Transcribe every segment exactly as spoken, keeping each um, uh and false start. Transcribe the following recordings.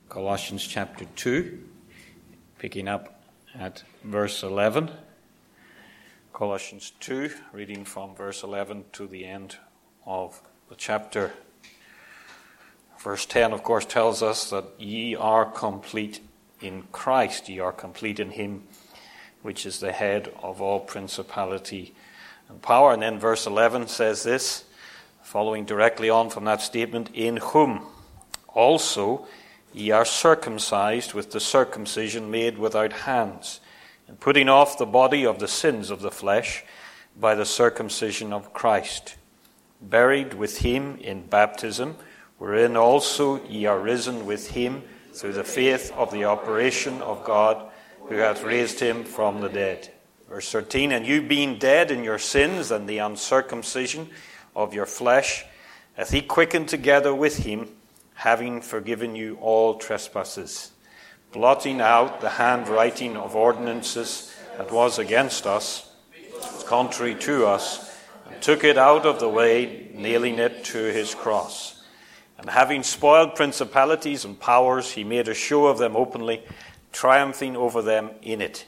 Colossians chapter two, picking up at verse eleven. Colossians two, reading from verse eleven to the end of the chapter. Verse ten, of course, tells us that ye are complete in Christ. Ye are complete in him, which is the head of all principality and power. And then verse eleven says this, following directly on from that statement, in whom also ye are circumcised with the circumcision made without hands, and putting off the body of the sins of the flesh by the circumcision of Christ, buried with him in baptism, wherein also ye are risen with him through the faith of the operation of God, who hath raised him from the dead. Verse thirteen, and you being dead in your sins and the uncircumcision of your flesh, hath he quickened together with him, having forgiven you all trespasses, blotting out the handwriting of ordinances that was against us, contrary to us, and took it out of the way, nailing it to his cross. And having spoiled principalities and powers, he made a show of them openly, triumphing over them in it.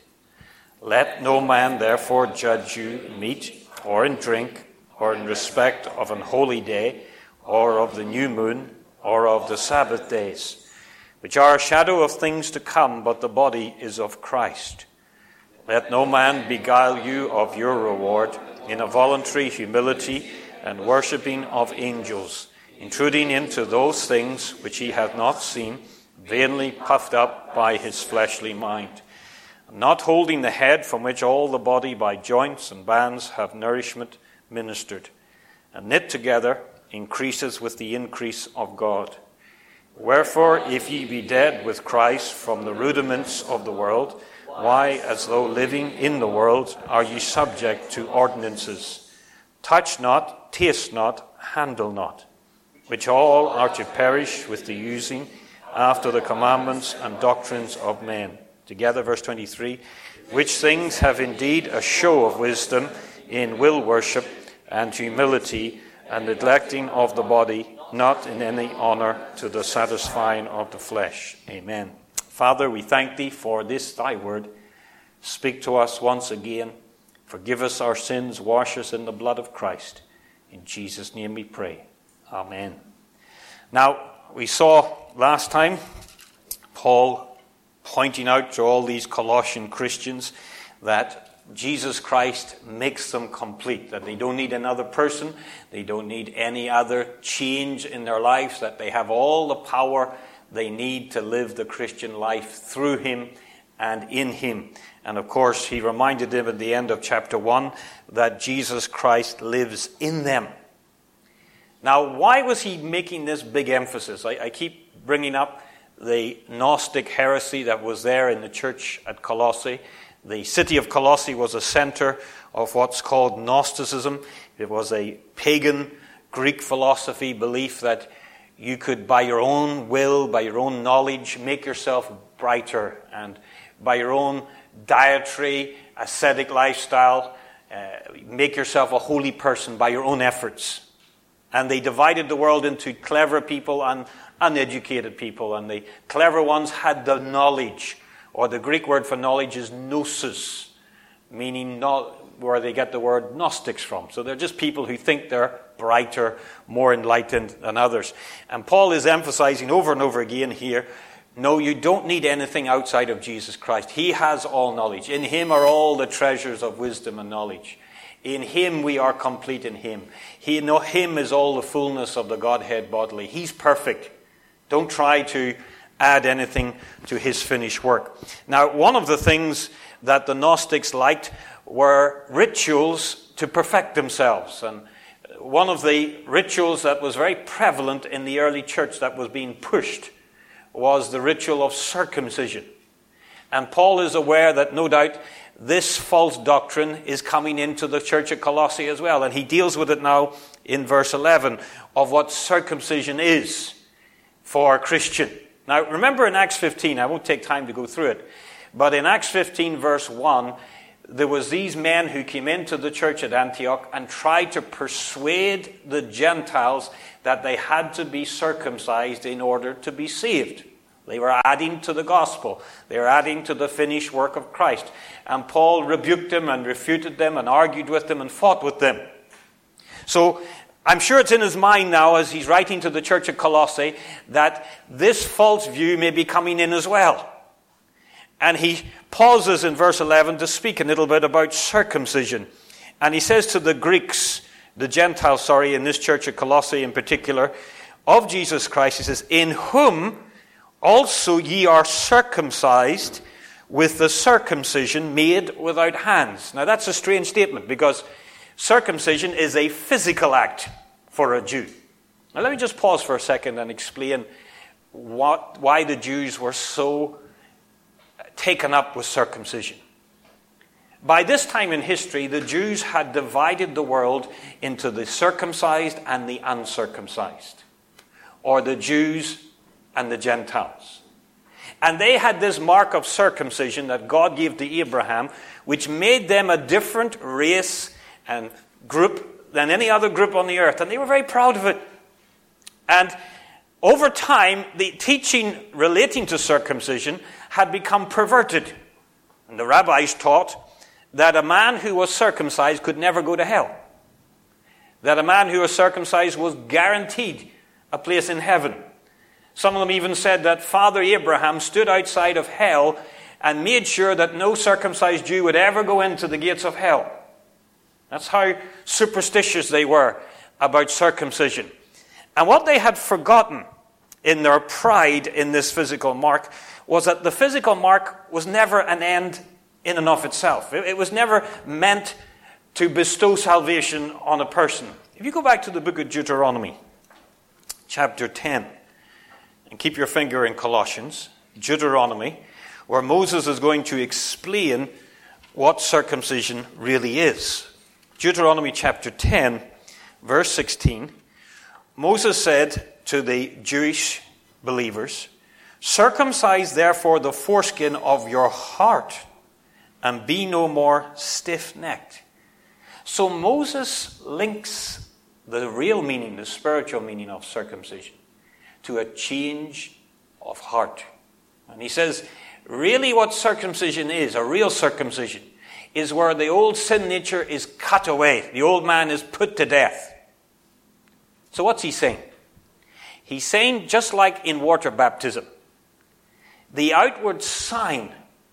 Let no man therefore judge you in meat, or in drink, or in respect of an holy day, or of the new moon, or of the Sabbath days, which are a shadow of things to come, but the body is of Christ. Let no man beguile you of your reward in a voluntary humility and worshipping of angels, intruding into those things which he hath not seen, vainly puffed up by his fleshly mind, not holding the head, from which all the body by joints and bands have nourishment ministered, and knit together increases with the increase of God. Wherefore, if ye be dead with Christ from the rudiments of the world, why, as though living in the world, are ye subject to ordinances? Touch not, taste not, handle not, which all are to perish with the using after the commandments and doctrines of men. Together, verse twenty-three, which things have indeed a show of wisdom in will worship and humility, and neglecting of the body, not in any honour to the satisfying of the flesh. Amen. Father, we thank thee for this thy word. Speak to us once again. Forgive us our sins. Wash us in the blood of Christ. In Jesus' name we pray. Amen. Now, we saw last time Paul pointing out to all these Colossian Christians that Jesus Christ makes them complete, that they don't need another person, they don't need any other change in their lives, that they have all the power they need to live the Christian life through him and in him. And of course, he reminded them at the end of chapter one that Jesus Christ lives in them. Now, why was he making this big emphasis? I, I keep bringing up the Gnostic heresy that was there in the church at Colossae. The city of Colossae was a center of what's called Gnosticism. It was a pagan Greek philosophy belief that you could, by your own will, by your own knowledge, make yourself brighter, and by your own dietary, ascetic lifestyle, uh, make yourself a holy person by your own efforts. And they divided the world into clever people and uneducated people, and the clever ones had the knowledge. Or the Greek word for knowledge is gnosis, meaning no, where they get the word Gnostics from. So they're just people who think they're brighter, more enlightened than others. And Paul is emphasizing over and over again here, no, you don't need anything outside of Jesus Christ. He has all knowledge. In him are all the treasures of wisdom and knowledge. In him we are complete in him. He, in him is all the fullness of the Godhead bodily. He's perfect. Don't try to add anything to his finished work. Now, one of the things that the Gnostics liked were rituals to perfect themselves. And one of the rituals that was very prevalent in the early church that was being pushed was the ritual of circumcision. And Paul is aware that no doubt this false doctrine is coming into the church at Colossae as well. And he deals with it now in verse eleven of what circumcision is for a Christian. Now, remember in Acts fifteen, I won't take time to go through it, but in Acts fifteen, verse one, there was these men who came into the church at Antioch and tried to persuade the Gentiles that they had to be circumcised in order to be saved. They were adding to the gospel. They were adding to the finished work of Christ. And Paul rebuked them and refuted them and argued with them and fought with them. So I'm sure it's in his mind now as he's writing to the church at Colossae that this false view may be coming in as well. And he pauses in verse eleven to speak a little bit about circumcision. And he says to the Greeks, the Gentiles, sorry, in this church at Colossae in particular, of Jesus Christ, he says, in whom also ye are circumcised with the circumcision made without hands. Now that's a strange statement because circumcision is a physical act for a Jew. Now let me just pause for a second and explain what, why the Jews were so taken up with circumcision. By this time in history, the Jews had divided the world into the circumcised and the uncircumcised, or the Jews and the Gentiles. And they had this mark of circumcision that God gave to Abraham, which made them a different race and group than any other group on the earth. And they were very proud of it. And over time, the teaching relating to circumcision had become perverted. And the rabbis taught that a man who was circumcised could never go to hell. That a man who was circumcised was guaranteed a place in heaven. Some of them even said that Father Abraham stood outside of hell and made sure that no circumcised Jew would ever go into the gates of hell. That's how superstitious they were about circumcision. And what they had forgotten in their pride in this physical mark was that the physical mark was never an end in and of itself. It was never meant to bestow salvation on a person. If you go back to the book of Deuteronomy, chapter ten, and keep your finger in Colossians, Deuteronomy, where Moses is going to explain what circumcision really is. Deuteronomy chapter ten, verse sixteen, Moses said to the Jewish believers, circumcise therefore the foreskin of your heart, and be no more stiff-necked. So Moses links the real meaning, the spiritual meaning of circumcision, to a change of heart. And he says, really what circumcision is, a real circumcision, is where the old sin nature is cut away. The old man is put to death. So what's he saying? He's saying, just like in water baptism, the outward sign,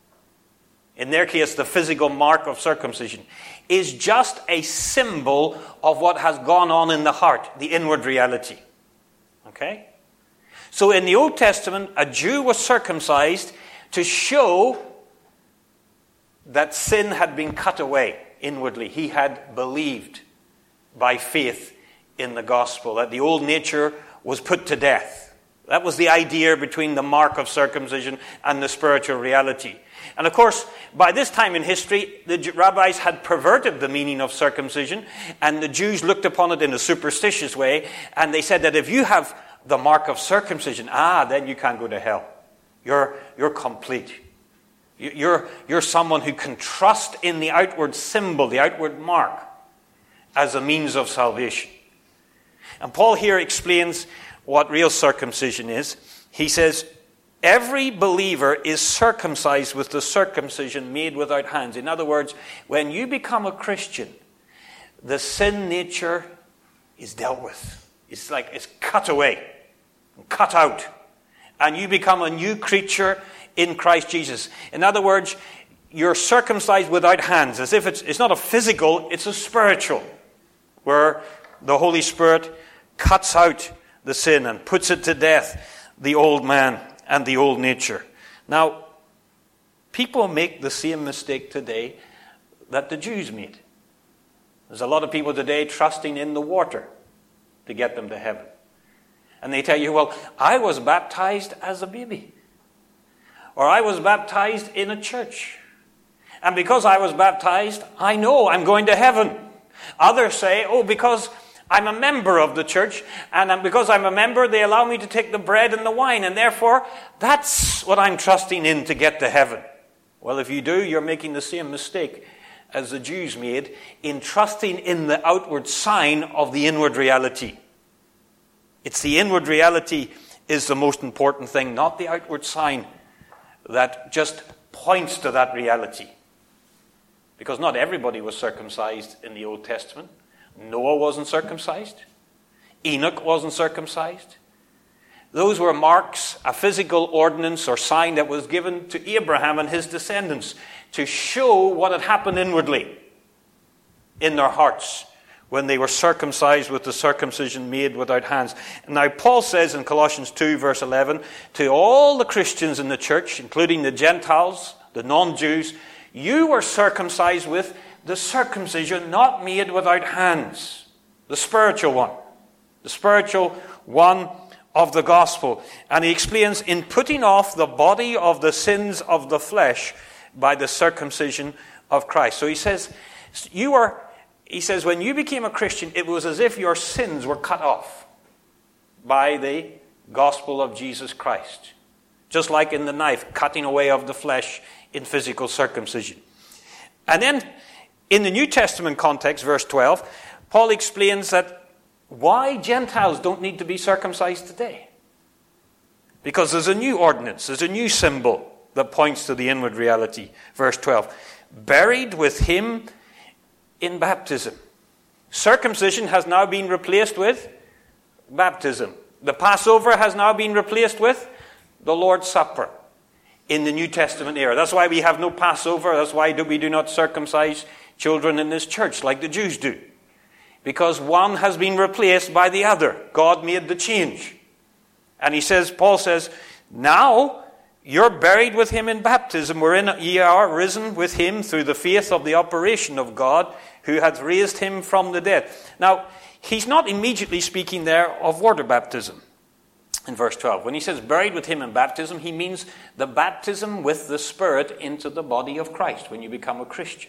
in their case the physical mark of circumcision, is just a symbol of what has gone on in the heart, the inward reality. Okay? So in the Old Testament, a Jew was circumcised to show that sin had been cut away inwardly. He had believed by faith in the gospel, that the old nature was put to death. That was the idea between the mark of circumcision and the spiritual reality. And of course, by this time in history, the rabbis had perverted the meaning of circumcision, and the Jews looked upon it in a superstitious way, and they said that if you have the mark of circumcision, ah, then you can't go to hell. You're, you're complete. You're, you're someone who can trust in the outward symbol, the outward mark, as a means of salvation. And Paul here explains what real circumcision is. He says, every believer is circumcised with the circumcision made without hands. In other words, when you become a Christian, the sin nature is dealt with. It's like it's cut away, cut out. And you become a new creature in Christ Jesus. In other words, you're circumcised without hands, as if it's, it's not a physical, it's a spiritual, where the Holy Spirit cuts out the sin and puts it to death, the old man and the old nature. Now, people make the same mistake today that the Jews made. There's a lot of people today trusting in the water to get them to heaven. And they tell you, well, I was baptized as a baby. Or I was baptized in a church. And because I was baptized, I know I'm going to heaven. Others say, oh, because I'm a member of the church, and because I'm a member, they allow me to take the bread and the wine, and therefore, that's what I'm trusting in to get to heaven. Well, if you do, you're making the same mistake as the Jews made in trusting in the outward sign of the inward reality. It's the inward reality is the most important thing, not the outward sign that just points to that reality. Because not everybody was circumcised in the Old Testament. Noah wasn't circumcised. Enoch wasn't circumcised. Those were marks, a physical ordinance or sign that was given to Abraham and his descendants to show what had happened inwardly in their hearts when they were circumcised with the circumcision made without hands. Now, Paul says in Colossians two, verse eleven, to all the Christians in the church, including the Gentiles, the non-Jews, you were circumcised with the circumcision not made without hands, the spiritual one, the spiritual one of the gospel. And he explains, in putting off the body of the sins of the flesh by the circumcision of Christ. So he says, you are, he says, when you became a Christian, it was as if your sins were cut off by the gospel of Jesus Christ. Just like in the knife, cutting away of the flesh in physical circumcision. And then, in the New Testament context, verse twelve, Paul explains that why Gentiles don't need to be circumcised today. Because there's a new ordinance, there's a new symbol that points to the inward reality. Verse twelve, buried with him in baptism. Circumcision has now been replaced with baptism. The Passover has now been replaced with the Lord's Supper in the New Testament era. That's why we have no Passover. That's why we do not circumcise children in this church like the Jews do. Because one has been replaced by the other. God made the change. And he says, Paul says, now you're buried with him in baptism, wherein ye are risen with him through the faith of the operation of God, who hath raised him from the dead. Now, he's not immediately speaking there of water baptism in verse twelve. When he says buried with him in baptism, he means the baptism with the Spirit into the body of Christ when you become a Christian.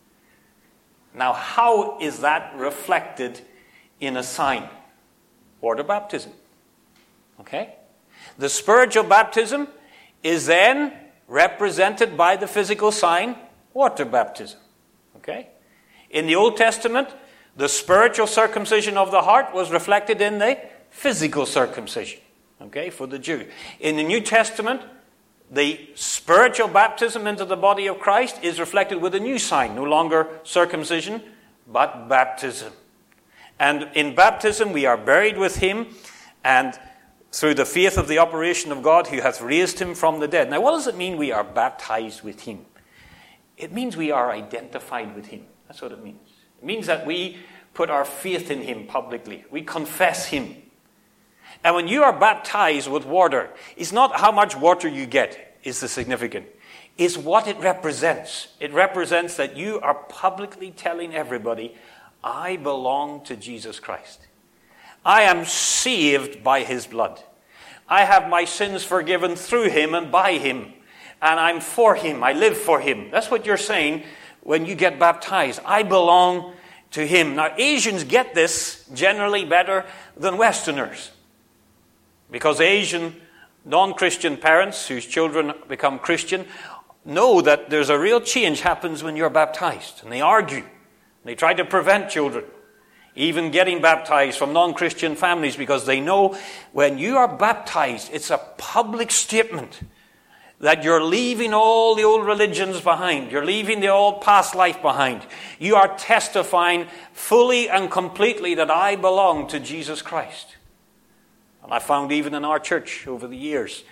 Now, how is that reflected in a sign? Water baptism. Okay? The spiritual baptism is then represented by the physical sign, water baptism. Okay? In the Old Testament, the spiritual circumcision of the heart was reflected in the physical circumcision. Okay, for the Jew. In the New Testament, the spiritual baptism into the body of Christ is reflected with a new sign. No longer circumcision, but baptism. And in baptism, we are buried with him, and through the faith of the operation of God, who hath raised him from the dead. Now, what does it mean we are baptized with him? It means we are identified with him. That's what it means. It means that we put our faith in him publicly. We confess him. And when you are baptized with water, it's not how much water you get is the significant. It's what it represents. It represents that you are publicly telling everybody, I belong to Jesus Christ. I am saved by his blood. I have my sins forgiven through him and by him. And I'm for him. I live for him. That's what you're saying when you get baptized. I belong to him. Now, Asians get this generally better than Westerners. Because Asian non-Christian parents whose children become Christian know that there's a real change happens when you're baptized. And they argue. They try to prevent children even getting baptized from non-Christian families, because they know when you are baptized, it's a public statement that you're leaving all the old religions behind. You're leaving the old past life behind. You are testifying fully and completely that I belong to Jesus Christ. And I found even in our church over the years,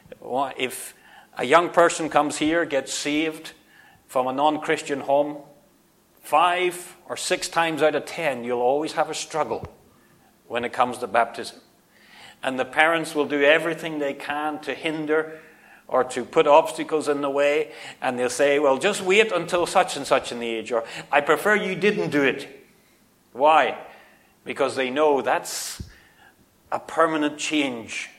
if a young person comes here, gets saved from a non-Christian home, five or six times out of ten, you'll always have a struggle when it comes to baptism. And the parents will do everything they can to hinder or to put obstacles in the way. And they'll say, well, just wait until such and such an age. Or, I prefer you didn't do it. Why? Because they know that's a permanent change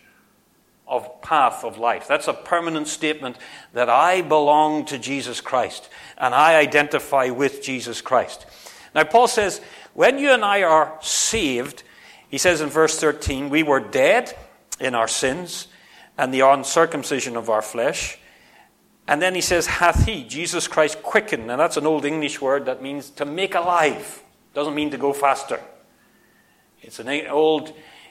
of path of life. That's a permanent statement that I belong to Jesus Christ and I identify with Jesus Christ. Now, Paul says, when you and I are saved, he says in verse thirteen, we were dead in our sins and the uncircumcision of our flesh. And then he says, hath he, Jesus Christ, quickened. And that's an old English word that means to make alive. Doesn't mean to go faster. It's an old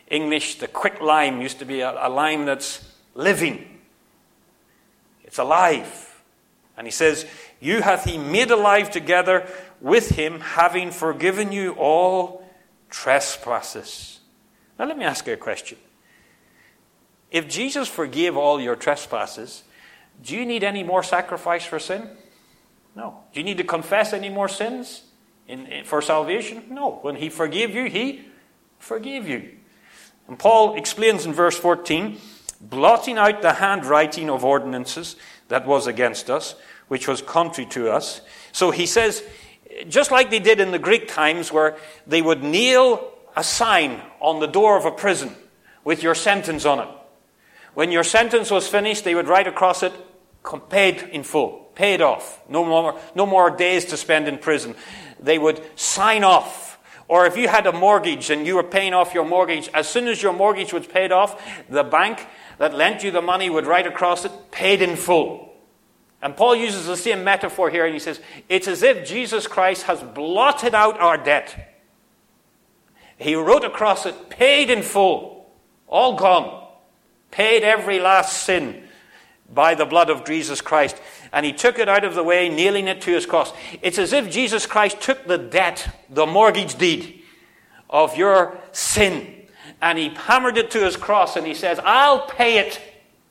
English, the quick lime used to be a, a lime that's living. It's alive. And he says, you hath he made alive together with him, having forgiven you all trespasses. Now let me ask you a question. If Jesus forgave all your trespasses, do you need any more sacrifice for sin? No. Do you need to confess any more sins in, in, for salvation? No. When he forgave you, he forgave you. And Paul explains in verse fourteen, blotting out the handwriting of ordinances that was against us, which was contrary to us. So he says, just like they did in the Greek times where they would nail a sign on the door of a prison with your sentence on it. When your sentence was finished, they would write across it, paid in full, paid off. No more, no more days to spend in prison. They would sign off. Or if you had a mortgage and you were paying off your mortgage, as soon as your mortgage was paid off, the bank that lent you the money would write across it, paid in full. And Paul uses the same metaphor here, and he says, it's as if Jesus Christ has blotted out our debt. He wrote across it, paid in full, all gone. Paid every last sin by the blood of Jesus Christ. And he took it out of the way, nailing it to his cross. It's as if Jesus Christ took the debt, the mortgage deed of your sin, and he hammered it to his cross, and he says, I'll pay it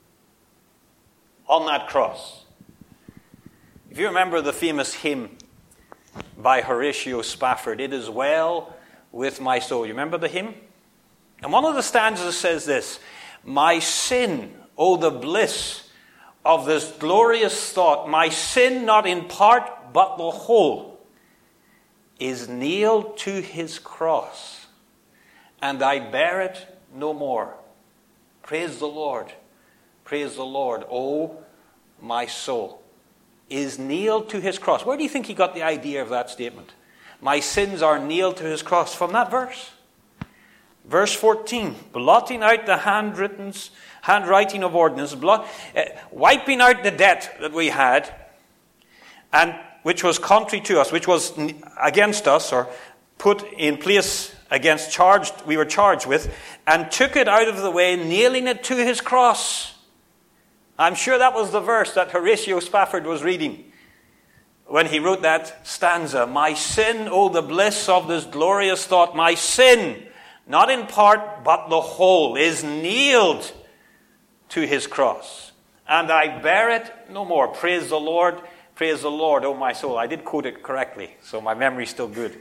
on that cross. If you remember the famous hymn by Horatio Spafford, It Is Well With My Soul. You remember the hymn? And one of the stanzas says this, my sin, oh the bliss of this glorious thought, my sin not in part but the whole, is nailed to his cross, and I bear it no more. Praise the Lord, praise the Lord, oh my soul. Is nailed to his cross. Where do you think he got the idea of that statement? My sins are nailed to his cross. From that verse. Verse fourteen, blotting out the handwritten, handwriting of ordinance, blot, uh, wiping out the debt that we had, and which was contrary to us, which was against us, or put in place against charged, we were charged with, and took it out of the way, nailing it to his cross. I'm sure that was the verse that Horatio Spafford was reading when he wrote that stanza. My sin, oh the bliss of this glorious thought, my sin, not in part but the whole, is nailed to his cross. And I bear it no more. Praise the Lord, praise the Lord, oh my soul. I did quote it correctly, so my memory's still good.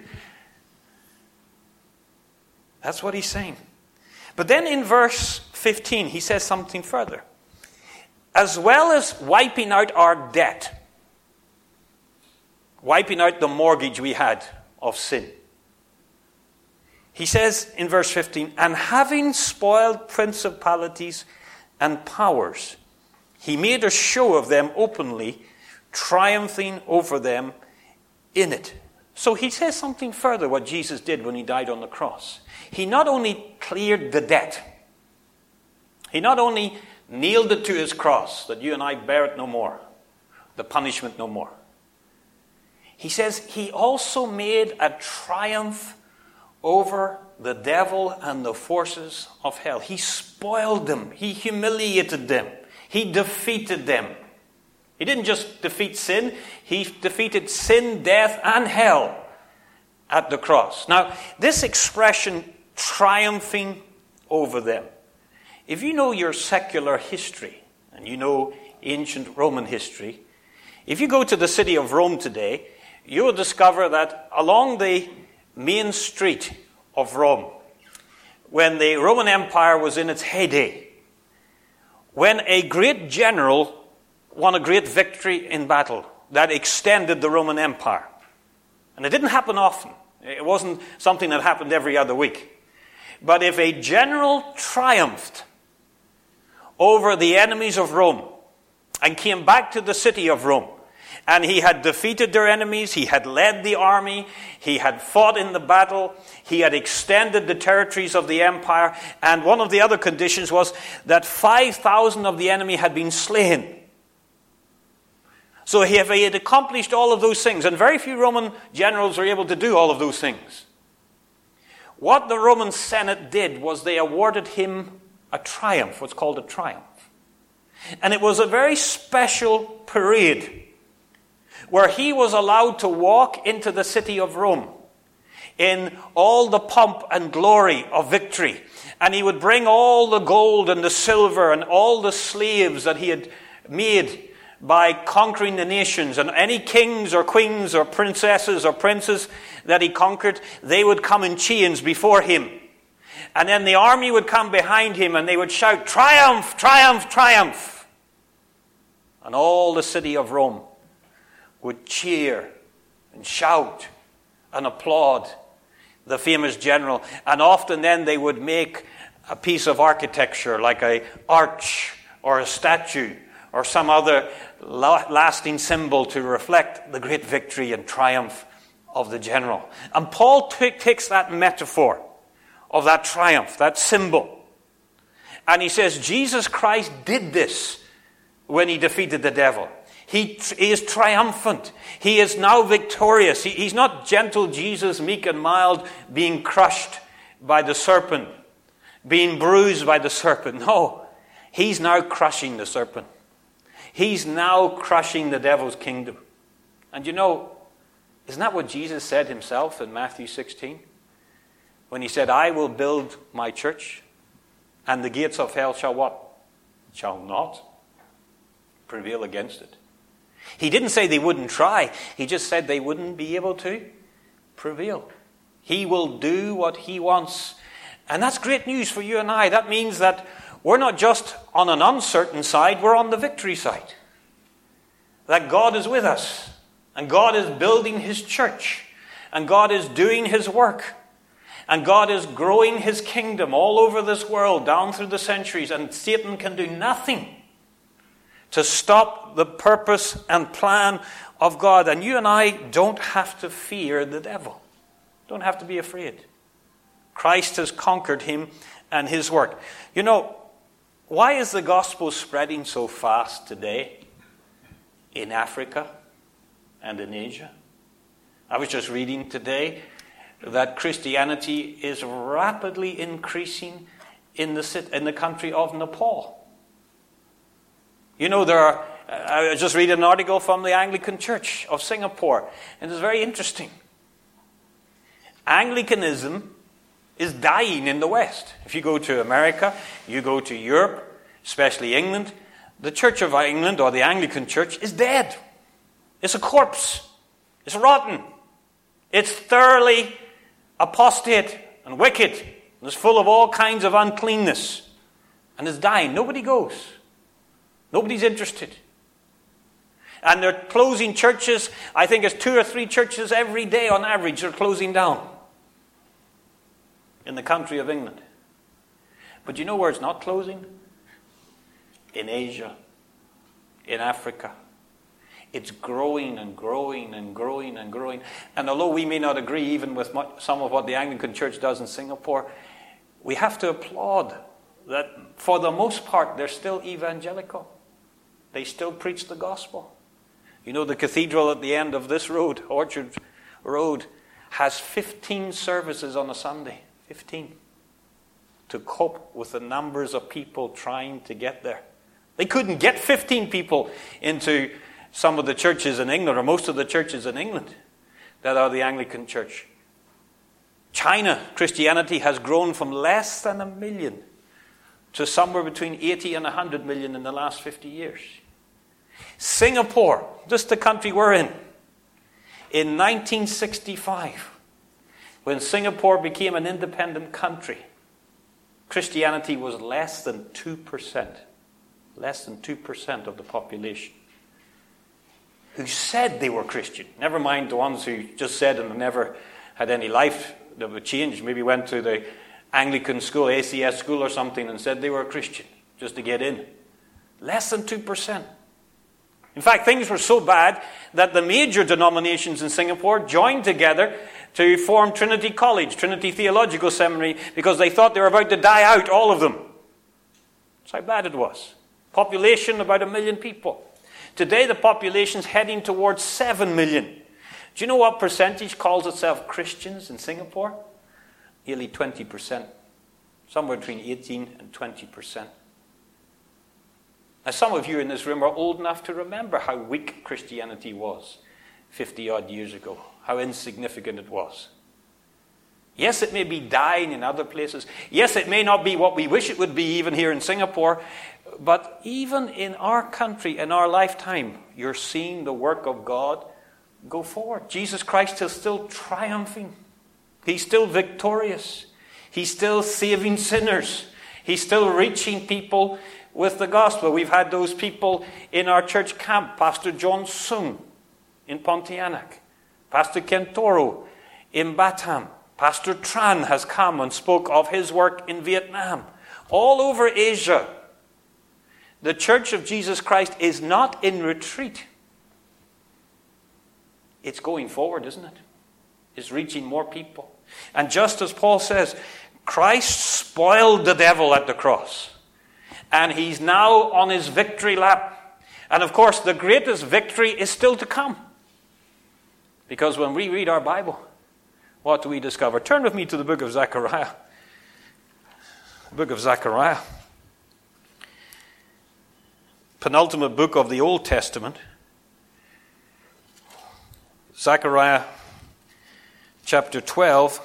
That's what he's saying. But then in verse fifteen, he says something further. As well as wiping out our debt, wiping out the mortgage we had of sin. He says in verse fifteen, and having spoiled principalities and powers, he made a show of them openly, triumphing over them in it. So he says something further what Jesus did when he died on the cross. He not only cleared the debt, he not only nailed it to his cross, that you and I bear it no more, the punishment no more. He says he also made a triumph over the devil and the forces of hell. He spoiled them. He humiliated them. He defeated them. He didn't just defeat sin. He defeated sin, death, and hell at the cross. Now, this expression, triumphing over them, if you know your secular history, and you know ancient Roman history, if you go to the city of Rome today, you will discover that along the main street of Rome, when the Roman Empire was in its heyday, when a great general won a great victory in battle that extended the Roman Empire, and it didn't happen often. It wasn't something that happened every other week. But if a general triumphed over the enemies of Rome and came back to the city of Rome, and he had defeated their enemies, he had led the army, he had fought in the battle, he had extended the territories of the empire, and one of the other conditions was that five thousand of the enemy had been slain. So he had accomplished all of those things, and very few Roman generals were able to do all of those things. what the Roman Senate did was they awarded him a triumph, what's called a triumph. And it was a very special parade where he was allowed to walk into the city of Rome in all the pomp and glory of victory. And he would bring all the gold and the silver and all the slaves that he had made by conquering the nations. And any kings or queens or princesses or princes that he conquered, they would come in chains before him. And then the army would come behind him and they would shout, "Triumph, triumph, triumph." And all the city of Rome would cheer and shout and applaud the famous general. And often then they would make a piece of architecture like an arch or a statue or some other lasting symbol to reflect the great victory and triumph of the general. And Paul t- takes that metaphor of that triumph, that symbol, and he says Jesus Christ did this when he defeated the devil. He, he is triumphant. He is now victorious. He, he's not gentle Jesus, meek and mild, being crushed by the serpent, being bruised by the serpent. No, he's now crushing the serpent. He's now crushing the devil's kingdom. And you know, isn't that what Jesus said himself in Matthew sixteen? When he said, "I will build my church, and the gates of hell shall" what? Shall not prevail against it. He didn't say they wouldn't try. He just said they wouldn't be able to prevail. He will do what he wants. And that's great news for you and I. That means that we're not just on an uncertain side, we're on the victory side. That God is with us. And God is building his church. And God is doing his work. And God is growing his kingdom all over this world, down through the centuries. And Satan can do nothing to stop the purpose and plan of God. And you and I don't have to fear the devil. Don't have to be afraid. Christ has conquered him and his work. You know, why is the gospel spreading so fast today in Africa and in Asia? I was just reading today that Christianity is rapidly increasing in the, in the country of Nepal. You know, there are, I just read an article from the Anglican Church of Singapore, and it's very interesting. Anglicanism is dying in the West. If you go to America, you go to Europe, especially England, the Church of England, or the Anglican Church, is dead. It's a corpse. It's rotten. It's thoroughly apostate and wicked. And it's full of all kinds of uncleanness. And it's dying. Nobody goes. Nobody's interested. And they're closing churches. I think it's two or three churches every day on average are closing down in the country of England. But you know where it's not closing? In Asia, in Africa. It's growing and growing and growing and growing. And although we may not agree even with some of what the Anglican Church does in Singapore, we have to applaud that for the most part they're still evangelical. They still preach the gospel. You know, the cathedral at the end of this road, Orchard Road, has fifteen services on a Sunday. fifteen. To cope with the numbers of people trying to get there. They couldn't get fifteen people into some of the churches in England, or most of the churches in England that are the Anglican Church. China, Christianity has grown from less than a million to somewhere between eighty and one hundred million in the last fifty years. Singapore, just the country we're in, in nineteen sixty-five, when Singapore became an independent country, Christianity was less than two percent. Less than two percent of the population who said they were Christian. Never mind the ones who just said and never had any life that would change. Maybe went to the Anglican school, A C S school or something, and said they were a Christian just to get in. Less than two percent. In fact, things were so bad that the major denominations in Singapore joined together to form Trinity College, Trinity Theological Seminary, because they thought they were about to die out, all of them. That's how bad it was. Population, about a million people. Today, the population's heading towards seven million. Do you know what percentage calls itself Christians in Singapore? nearly twenty percent. Somewhere between eighteen and twenty percent. Now, some of you in this room are old enough to remember how weak Christianity was fifty-odd years ago, how insignificant it was. Yes, it may be dying in other places. Yes, it may not be what we wish it would be even here in Singapore. But even in our country, in our lifetime, you're seeing the work of God go forward. Jesus Christ is still triumphing. He's still victorious. He's still saving sinners. He's still reaching people with the gospel. We've had those people in our church camp. Pastor John Sung in Pontianak. Pastor Kentoro in Batam. Pastor Tran has come and spoke of his work in Vietnam. All over Asia, the Church of Jesus Christ is not in retreat. It's going forward, isn't it? It's reaching more people. And just as Paul says, Christ spoiled the devil at the cross. And he's now on his victory lap. And of course, the greatest victory is still to come. Because when we read our Bible, what do we discover? Turn with me to the book of Zechariah. The book of Zechariah. Penultimate book of the Old Testament. Zechariah chapter twelve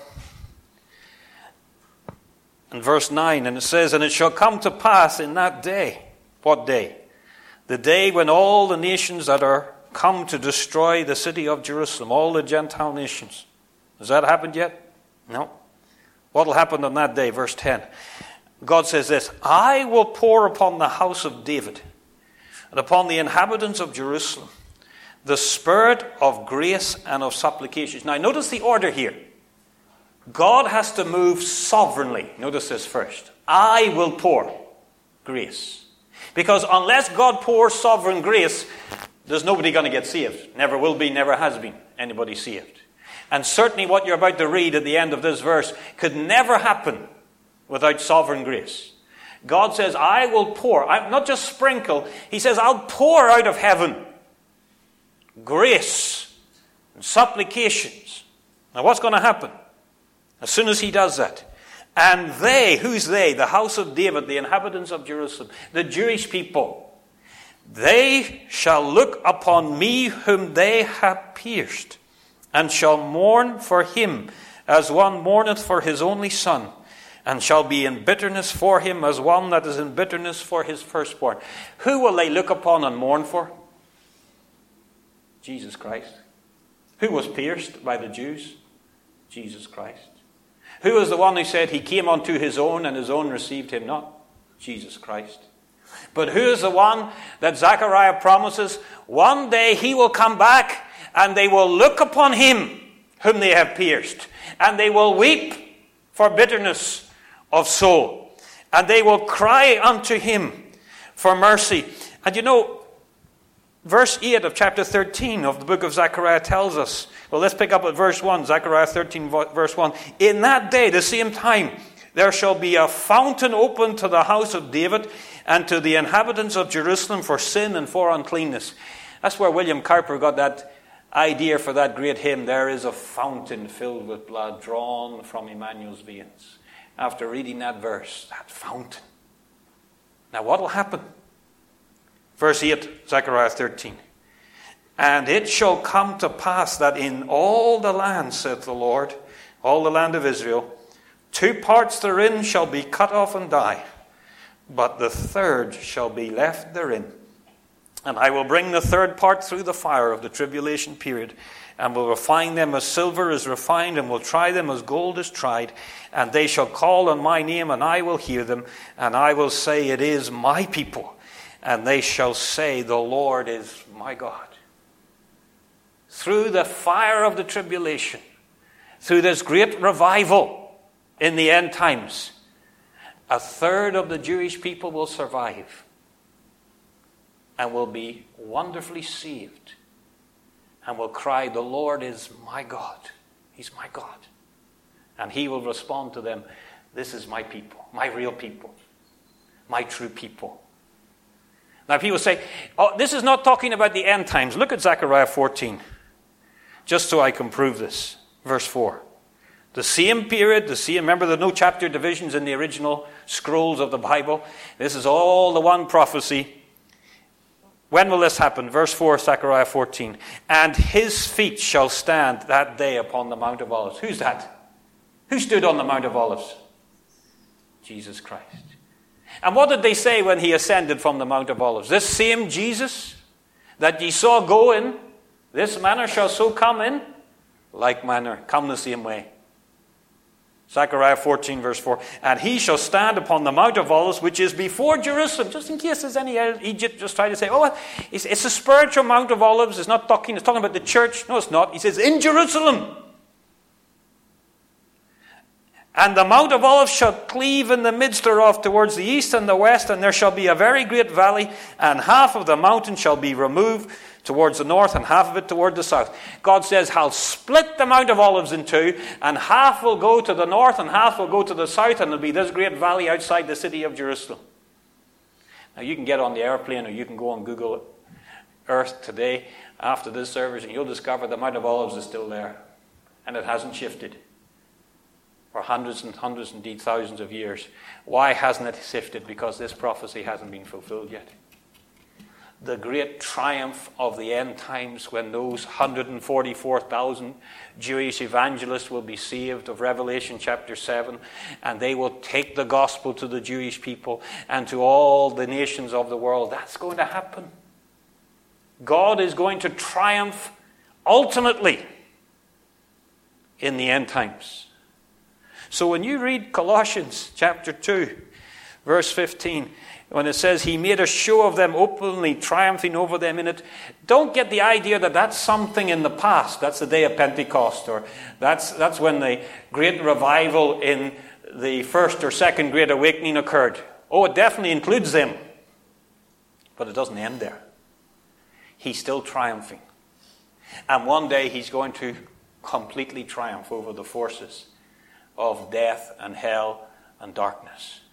and verse nine. And it says, "And it shall come to pass in that day." What day? The day when all the nations that are come to destroy the city of Jerusalem, all the Gentile nations. Has that happened yet? No. What will happen on that day? Verse ten. God says this, "I will pour upon the house of David and upon the inhabitants of Jerusalem the spirit of grace and of supplications." Now notice the order here. God has to move sovereignly. Notice this first. I will pour grace. Because unless God pours sovereign grace, there's nobody going to get saved. Never will be, never has been anybody saved. And certainly what you're about to read at the end of this verse could never happen without sovereign grace. God says, I will pour. I'm not just sprinkle. He says, I'll pour out of heaven grace and supplications. Now what's going to happen as soon as he does that? And they, who's they? The house of David, the inhabitants of Jerusalem, the Jewish people. They shall look upon me whom they have pierced, and shall mourn for him as one mourneth for his only son, and shall be in bitterness for him as one that is in bitterness for his firstborn. Who will they look upon and mourn for? Jesus Christ. Who was pierced by the Jews? Jesus Christ. Who was the one who said he came unto his own and his own received him not? Jesus Christ. But who is the one that Zechariah promises? One day he will come back and they will look upon him whom they have pierced. And they will weep for bitterness of soul. And they will cry unto him for mercy. And you know, verse eight of chapter thirteen of the book of Zechariah tells us, well, let's pick up at verse one, Zechariah thirteen, verse one. In that day, the same time, there shall be a fountain opened to the house of David and to the inhabitants of Jerusalem for sin and for uncleanness. That's where William Cowper got that idea for that great hymn, "There is a fountain filled with blood drawn from Emmanuel's veins." After reading that verse, that fountain. Now what will happen? Verse eight, Zechariah thirteen. "And it shall come to pass that in all the land, saith the Lord, all the land of Israel, two parts therein shall be cut off and die, but the third shall be left therein. And I will bring the third part through the fire of the tribulation period, and will refine them as silver is refined, and will try them as gold is tried. And they shall call on my name, and I will hear them, and I will say, it is my people. And they shall say, the Lord is my God." Through the fire of the tribulation, through this great revival in the end times, a third of the Jewish people will survive and will be wonderfully saved and will cry, the Lord is my God. He's my God. And he will respond to them, this is my people, my real people, my true people. Now people say, oh, this is not talking about the end times. Look at Zechariah fourteen, just so I can prove this. Verse four. The same period, the same, remember there are no chapter divisions in the original scrolls of the Bible. This is all the one prophecy. When will this happen? Verse four, Zechariah fourteen. And his feet shall stand that day upon the Mount of Olives. Who's that? Who stood on the Mount of Olives? Jesus Christ. And what did they say when he ascended from the Mount of Olives? This same Jesus that ye saw go in, this manner shall so come in, like manner, come the same way. Zechariah fourteen, verse four. And he shall stand upon the Mount of Olives, which is before Jerusalem. Just in case there's any Egypt just trying to say, oh, it's, it's a spiritual Mount of Olives. It's not talking, it's talking about the church. No, it's not. He says, in Jerusalem. And the Mount of Olives shall cleave in the midst thereof towards the east and the west, and there shall be a very great valley, and half of the mountain shall be removed towards the north, and half of it toward the south. God says, I'll split the Mount of Olives in two, and half will go to the north, and half will go to the south, and there'll be this great valley outside the city of Jerusalem. Now you can get on the airplane, or you can go on Google Earth today, after this service, and you'll discover the Mount of Olives is still there, and it hasn't shifted. For hundreds and hundreds, indeed thousands of years. Why hasn't it shifted? Because this prophecy hasn't been fulfilled yet. The great triumph of the end times, when those one hundred forty-four thousand Jewish evangelists will be saved, of Revelation chapter seven, and they will take the gospel to the Jewish people and to all the nations of the world. That's going to happen. God is going to triumph ultimately in the end times. So when you read Colossians chapter two, verse fifteen, when it says he made a show of them openly, triumphing over them in it, don't get the idea that that's something in the past. That's the day of Pentecost, or that's, that's when the great revival in the first or second great awakening occurred. Oh, it definitely includes them. But it doesn't end there. He's still triumphing. And one day he's going to completely triumph over the forces of death and hell and darkness.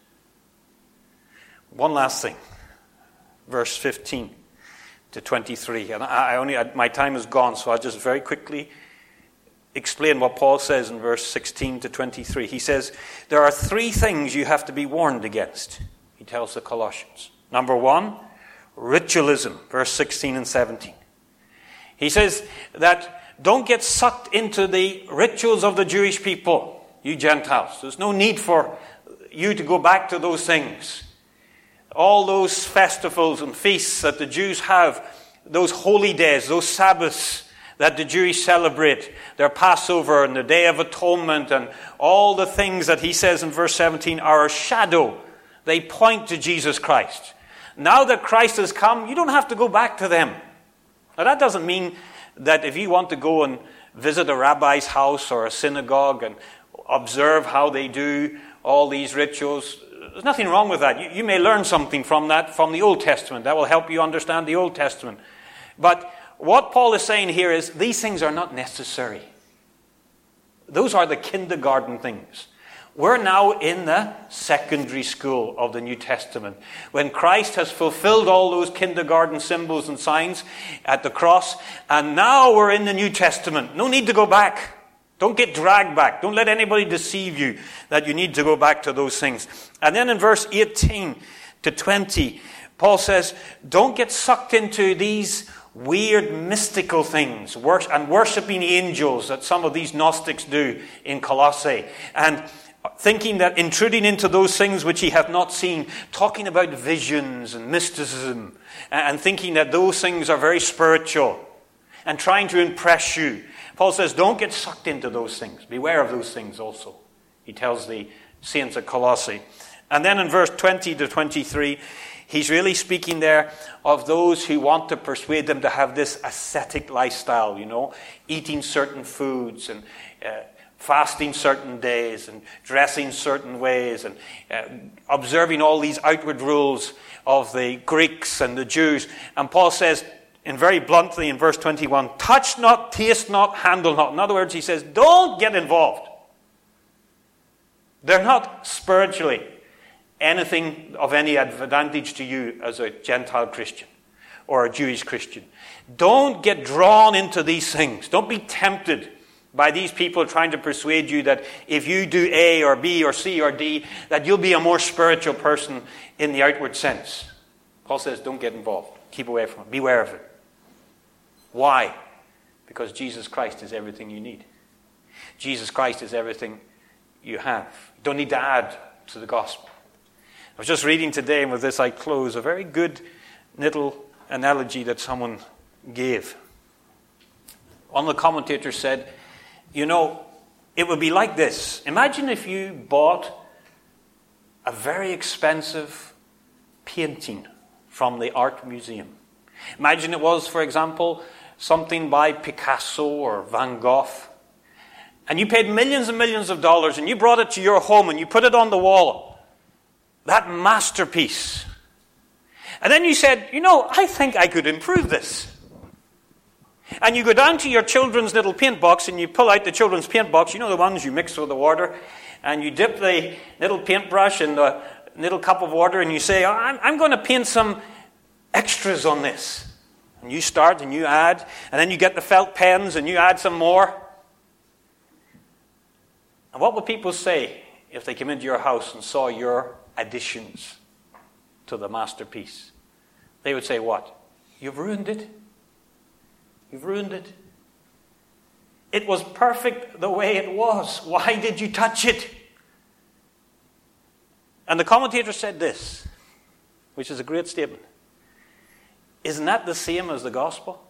One last thing, verse fifteen to twenty-three, and I only my time is gone, so I'll just very quickly explain what Paul says in verse sixteen to twenty-three. He says there are three things you have to be warned against. He tells the Colossians. Number one, ritualism, verse sixteen and seventeen. He says that don't get sucked into the rituals of the Jewish people. You Gentiles, there's no need for you to go back to those things. All those festivals and feasts that the Jews have, those holy days, those Sabbaths that the Jews celebrate, their Passover and the Day of Atonement, and all the things that he says in verse seventeen are a shadow. They point to Jesus Christ. Now that Christ has come, you don't have to go back to them. Now that doesn't mean that if you want to go and visit a rabbi's house or a synagogue and observe how they do all these rituals, there's nothing wrong with that. You, you may learn something from that, from the Old Testament. That will help you understand the Old Testament. But what Paul is saying here is these things are not necessary. Those are the kindergarten things. We're now in the secondary school of the New Testament, when Christ has fulfilled all those kindergarten symbols and signs at the cross, and now we're in the New Testament. No need to go back. Don't get dragged back. Don't let anybody deceive you that you need to go back to those things. And then in verse eighteen to twenty, Paul says, don't get sucked into these weird mystical things and worshipping angels that some of these Gnostics do in Colossae, and thinking that intruding into those things which ye have not seen, talking about visions and mysticism, and thinking that those things are very spiritual, and trying to impress you. Paul says, don't get sucked into those things. Beware of those things also, he tells the saints at Colossae. And then in verse twenty to twenty-three, he's really speaking there of those who want to persuade them to have this ascetic lifestyle, you know, eating certain foods and uh, fasting certain days and dressing certain ways and uh, observing all these outward rules of the Greeks and the Jews. And Paul says, and very bluntly in verse twenty-one, touch not, taste not, handle not. In other words, he says, don't get involved. They're not spiritually anything of any advantage to you as a Gentile Christian or a Jewish Christian. Don't get drawn into these things. Don't be tempted by these people trying to persuade you that if you do A or B or C or D, that you'll be a more spiritual person in the outward sense. Paul says, don't get involved. Keep away from it. Beware of it. Why? Because Jesus Christ is everything you need. Jesus Christ is everything you have. You don't need to add to the gospel. I was just reading today, and with this I close, a very good little analogy that someone gave. One of the commentators said, you know, it would be like this. Imagine if you bought a very expensive painting from the art museum. Imagine it was, for example, something by Picasso or Van Gogh. And you paid millions and millions of dollars and you brought it to your home and you put it on the wall. That masterpiece. And then you said, you know, I think I could improve this. And you go down to your children's little paint box and you pull out the children's paint box, you know the ones you mix with the water, and you dip the little paintbrush in the little cup of water and you say, oh, I'm, I'm going to paint some extras on this. And you start and you add, and then you get the felt pens and you add some more. And what would people say if they came into your house and saw your additions to the masterpiece? They would say, what? You've ruined it. You've ruined it. It was perfect the way it was. Why did you touch it? And the commentator said this, which is a great statement. Isn't that the same as the gospel?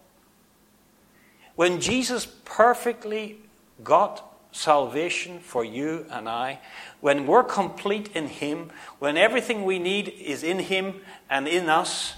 When Jesus perfectly got salvation for you and I, when we're complete in Him, when everything we need is in Him and in us,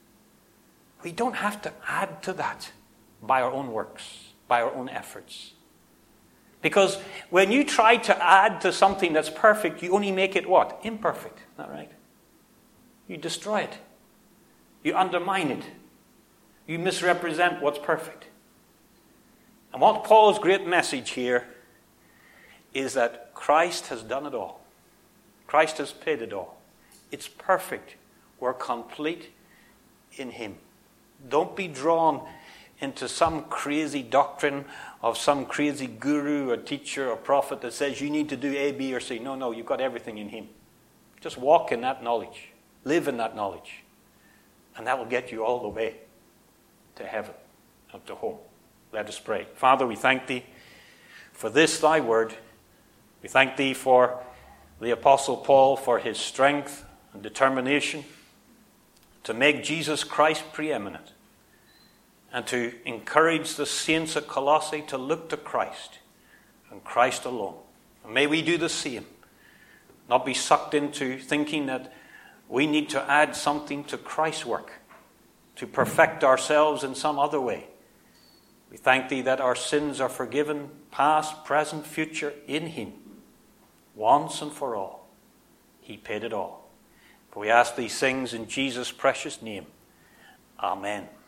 we don't have to add to that by our own works, by our own efforts. Because when you try to add to something that's perfect, you only make it what? Imperfect. Isn't that right? You destroy it. You undermine it. You misrepresent what's perfect. And what Paul's great message here is that Christ has done it all. Christ has paid it all. It's perfect. We're complete in Him. Don't be drawn into some crazy doctrine of some crazy guru or teacher or prophet that says you need to do A, B, or C. No, no, you've got everything in Him. Just walk in that knowledge. Live in that knowledge. And that will get you all the way to heaven, up to home. Let us pray. Father, we thank Thee for this Thy word. We thank Thee for the Apostle Paul, for his strength and determination to make Jesus Christ preeminent and to encourage the saints at Colossae to look to Christ and Christ alone. And may we do the same. Not be sucked into thinking that we need to add something to Christ's work, to perfect ourselves in some other way. We thank Thee that our sins are forgiven, past, present, future, in Him, once and for all. He paid it all. For we ask these things in Jesus' precious name. Amen.